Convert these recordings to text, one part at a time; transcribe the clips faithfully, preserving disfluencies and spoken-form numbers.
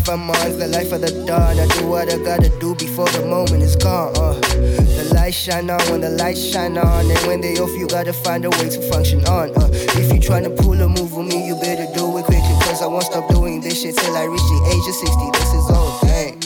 life I'm on is the life of the dawn. I do what I gotta do before the moment is gone. Uh. The lights shine on when the lights shine on, and when they off, you gotta find a way to function on. Uh. If you tryna pull a move with me, you better do it quickly, cause I won't stop doing this shit till I reach the age of sixty. This is all game.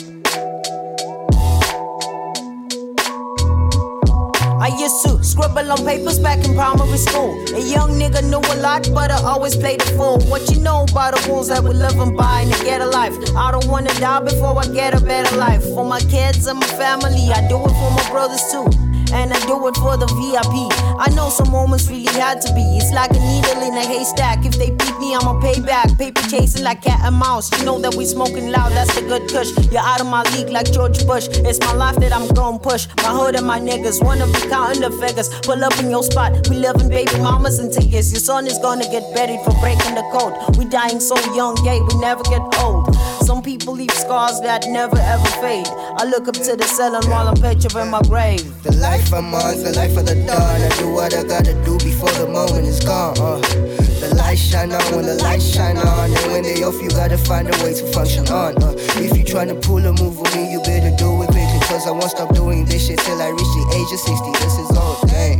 I used to scribble on papers back in primary school. A young nigga knew a lot, but I always played the fool. What you know about the rules that we living by and to get a life? I don't wanna die before I get a better life. For my kids and my family, I do it for my brothers too. And I do it for the V I P. I know some moments really had to be. It's like a needle in a haystack. If they beat me, I'ma pay back. Paper chasing like cat and mouse. You know that we smoking loud, that's the good kush. You're out of my league like George Bush. It's my life that I'm gon' push. My hood and my niggas wanna be counting the figures. Pull up in your spot. We living baby mamas and tickets. Your son is gonna get buried for breaking the code. We dying so young, gay, we never get old. Some people leave scars that never ever fade. I look up to the ceiling while I'm picturing my grave. The life I'm on is the life of the dawn. I do what I gotta do before the moment is gone. Uh. The lights shine on when the lights shine on, and when they off, you gotta find a way to function on. Uh. If you tryna pull a move with me, you better do it quickly, cause I won't stop doing this shit till I reach the age of sixty. This is all game.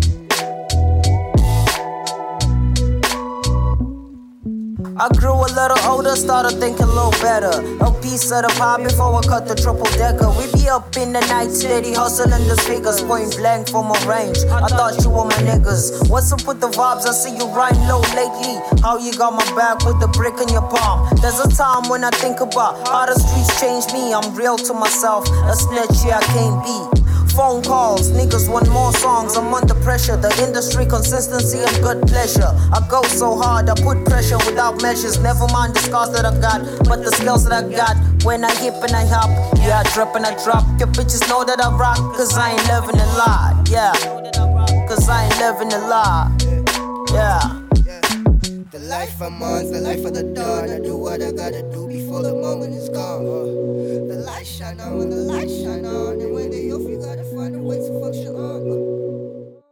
I grew a little older, started thinking a little better. A piece of the pie before I cut the triple decker. We be up in the night, steady hustling the figures, point blank from a range. I thought you were my niggas. What's up with the vibes? I see you riding low lately. How you got my back with the brick in your palm? There's a time when I think about how the streets changed me. I'm real to myself, a snitch, yeah, I can't be. Phone calls, niggas want more songs. I'm under pressure, the industry consistency and good pleasure. I go so hard, I put pressure without measures. Never mind the scars that I got, but the skills that I got. When I hip and I hop, yeah, I drip and I drop. Your bitches know that I rock, cause I ain't living a lie, yeah. Cause I ain't living a lie, yeah. The life I'm on is the life of the dawn. I do what I gotta do before the moment is gone. Uh. The lights shine on when the lights shine on, and when they off, you gotta find a way to function on. Uh.